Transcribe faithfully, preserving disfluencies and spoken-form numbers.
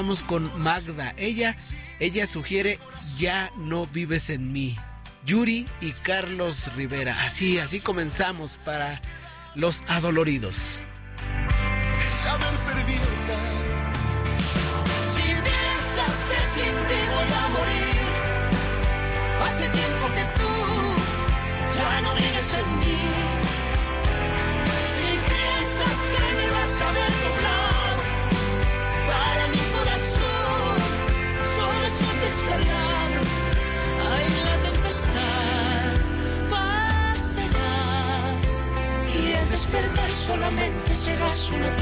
Vamos con Magda. Ella, ella sugiere Ya no vives en mí. Yuri y Carlos Rivera. Así, así comenzamos para los adoloridos. Saber servirte. Si piensas que sin ti voy a morir, hace tiempo que tú ya no vives en mí. Si piensas que me vas a ver doblar, para mi corazón solo es un descargar. Ay, la tempestad pasará y al despertar solamente serás una